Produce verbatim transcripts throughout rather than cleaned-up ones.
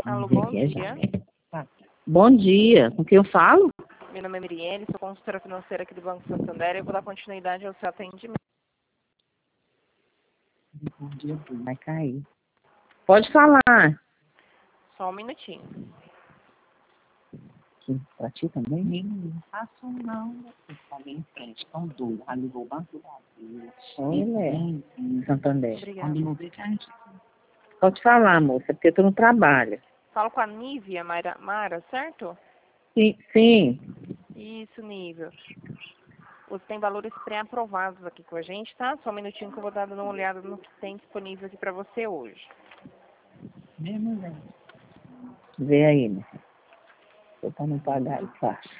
Alô, bom dia. Bom dia, com quem eu falo? Meu nome é Miriene, sou consultora financeira aqui do Banco Santander e eu vou dar continuidade ao seu atendimento. Bom dia, tudo vai cair. Pode falar. Só um minutinho. Aqui, pra ti também? Não faço não. Eu falei em frente, tão doido. Já ligou o Banco do Brasil. Olha, Santander. Obrigada. Quando não vê que a gente... Pode falar, moça, porque tu não trabalha. Falo com a Nívia Mara, Mara, certo? Sim, sim. Isso, Nívia. Você tem valores pré-aprovados aqui com a gente, tá? Só um minutinho que eu vou dar uma olhada no que tem disponível aqui pra você hoje. Mesmo, né? Vê aí, né? Eu pra não pagar, eu faço.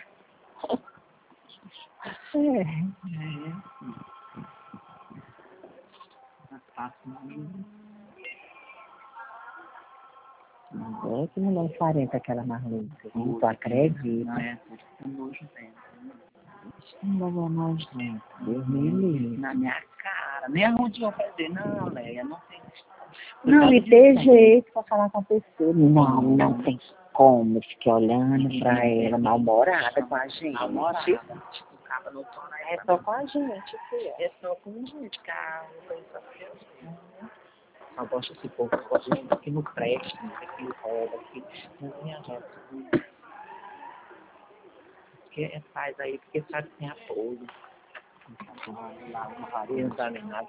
É, é. Não faço não. Agora que não dá quarenta aquela maluca. Tu acredita? Não, é nojo dela. Não dá mais gente. Deus me livre. Na minha cara. Nem aonde eu fazer, não, Leia, não tem. Não, e ter jeito pra falar com a pessoa. Não, não tem como. Fiquei olhando pra ela, mal-humorada com a gente. Mal-humorada. Tipo, o cabo não tô na. É só com a gente, filho. É só com a gente, cara. Só gosto desse povo, eu gosto de que não preste, que roda, que não minha gente. Porque faz aí, porque sabe que tem apoio. Não sabe nada.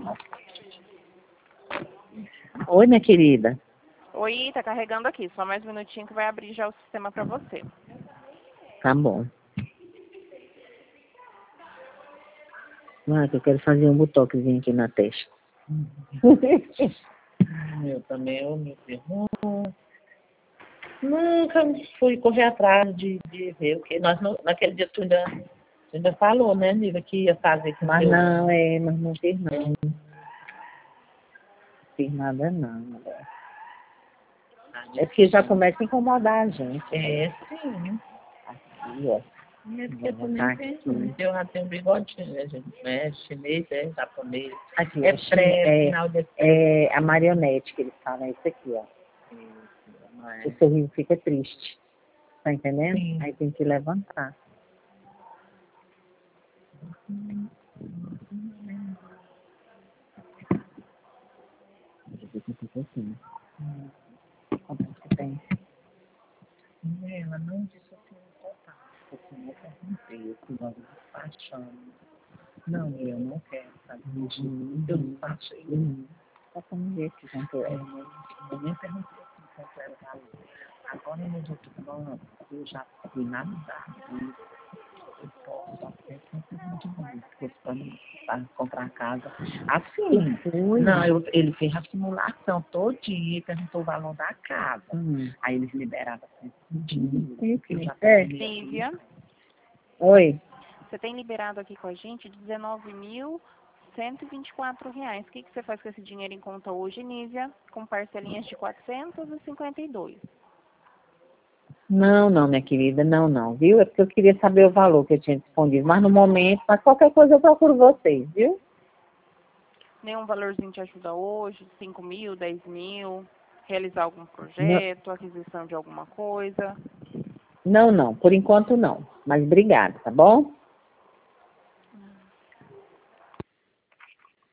Oi, minha querida. Oi, tá carregando aqui. Só mais um minutinho que vai abrir já o sistema pra você. Tá bom. Ah, que eu quero fazer um botoxzinho aqui na testa. Eu também, eu me pergunto. Nunca fui correr atrás de, de ver o que. Nós não, naquele dia tu ainda, tu ainda falou, né, Nívia, que ia fazer com Mas não, é, mas não fiz não. Não fiz nada não. É porque já começa a incomodar a gente. É, sim. Aqui, ó. É porque tu nem tem, eu já tenho bigodinho, a gente mexe, chinês, é japonês. Aqui, é pré, é, final de... é a marionete que eles falam, é isso aqui, ó. O sorriso fica triste. Tá entendendo? Sim. Aí tem que levantar. Assim. Hum. Quanto que tem? Ela não disse assim no total. Assim, eu perguntei, eu fui logo despachando. Não, eu não quero, sabe? Uhum. Eu despachei. Uhum. Só pra me ver que quanto é. Eu nem perguntei assim quanto era o valor. Agora no outro plano, eu já fui na idade. Eu posso até simplesmente para comprar casa. Assim, não, eu, ele fez a simulação todo dia e perguntou o valor da casa. Hum. Aí eles liberavam assim, dinheiro. É. Nívia. Oi. Você tem liberado aqui com a gente dezenove mil cento e vinte e quatro reais. O que, que você faz com esse dinheiro em conta hoje, Nívia? Com parcelinhas de quatrocentos e cinquenta e dois. Não, não, minha querida, não, não, viu? É porque eu queria saber o valor que eu tinha disponível, mas no momento, mas qualquer coisa eu procuro vocês, viu? Nenhum valorzinho te ajuda hoje? cinco mil, dez mil? Realizar algum projeto, não. Aquisição de alguma coisa? Não, não, por enquanto não, mas obrigada, tá bom?